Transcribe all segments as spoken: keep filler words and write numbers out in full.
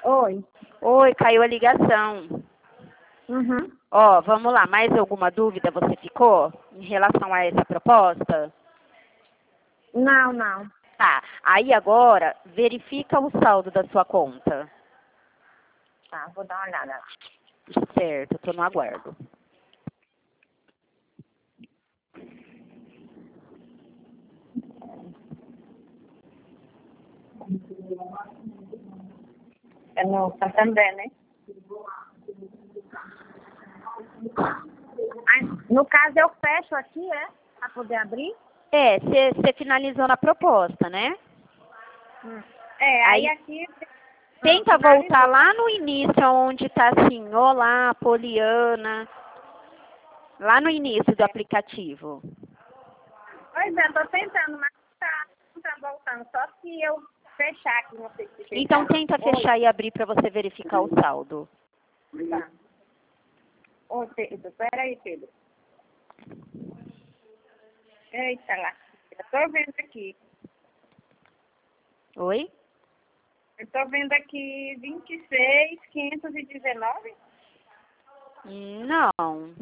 Oi. Oi, caiu a ligação. Uhum. Ó, vamos lá, mais alguma dúvida você ficou em relação a essa proposta? Não, não. Tá, aí agora verifica o saldo da sua conta. Tá, vou dar uma olhada lá. Certo, tô no aguardo. É no Santander, né? Aí, no caso, eu fecho aqui, é? Pra poder abrir? É, você finalizou na proposta, né? Hum. É, aí, Aí aqui... tenta ah, voltar finalizou. lá no início, onde tá assim, olá, Poliana. Lá no início do aplicativo. Pois é, tô tentando, mas tá, não tá voltando. Só se eu fechar aqui, não sei se fechar. Então tenta Oi. fechar e abrir para você verificar o saldo. Tá. Ô, Pedro, peraí, Pedro. Eita lá. Eu tô vendo aqui. Oi? Eu tô vendo aqui vinte e seis, quinhentos e dezenove. Não.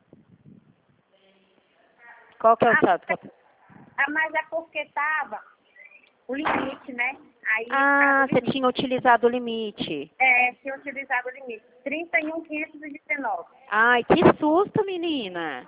Qual que é o Ah, saldo? Qual- ah, mas é porque tava o limite, né? Aí Ah, tava o você limite. tinha utilizado o limite. É, tinha utilizado o limite. trinta e um, quinhentos e dezenove. Ai, que susto, menina.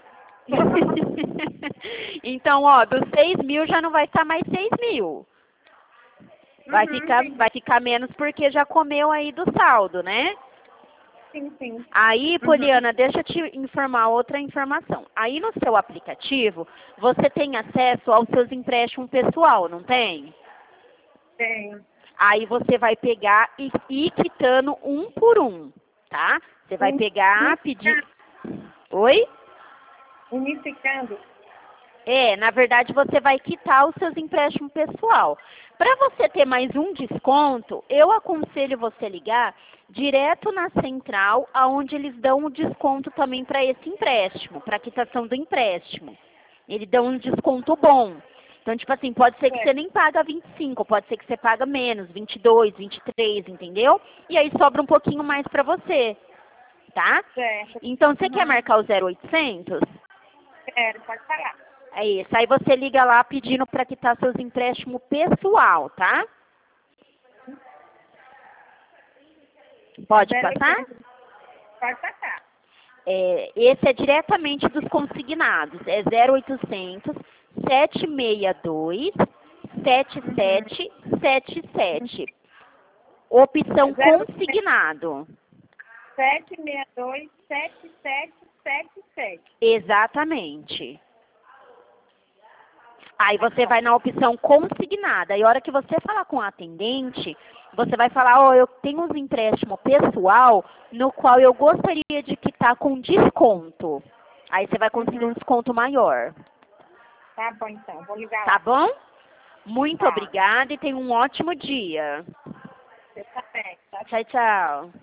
Então, ó, dos seis mil já não vai estar mais seis mil. Vai Uhum, ficar, entendi. vai ficar menos porque já comeu aí do saldo, né? Sim, sim. Aí, Uhum. Poliana, deixa eu te informar outra informação. Aí no seu aplicativo, você tem acesso aos seus empréstimos pessoal, não tem? Tem. Aí você vai pegar e ir quitando um por um, tá? Você vai pegar, pedir... Unificando. Oi? Unificando. É, na verdade você vai quitar os seus empréstimos pessoal. Para você ter mais um desconto, eu aconselho você ligar direto na central, aonde eles dão o desconto também para esse empréstimo, para a quitação do empréstimo. Eles dão um desconto bom. Então, tipo assim, pode ser que É. você nem paga vinte e cinco, pode ser que você paga menos, vinte e dois, vinte e três, entendeu? E aí sobra um pouquinho mais para você, tá? Certo. Então, você quer Uhum. marcar o zero oitocentos? Quero, pode falar. É isso. Aí você liga lá pedindo para quitar seus empréstimos pessoal, tá? Pode zero passar? oitocentos. Pode passar. É, esse é diretamente dos consignados. É zero oitocentos, sete seis dois, sete sete sete sete. Opção zero consignado. sete seis dois, sete sete sete sete. Exatamente. Aí você vai na opção consignada. E a hora que você falar com o atendente, você vai falar, ó, eu tenho uns empréstimos pessoal no qual eu gostaria de quitar com desconto. Aí você vai conseguir um desconto maior. Tá bom, então. Vou ligar Tá lá. bom? Muito Tá. obrigada e tenha um ótimo dia. Você tá bem. Tá. Tchau, tchau.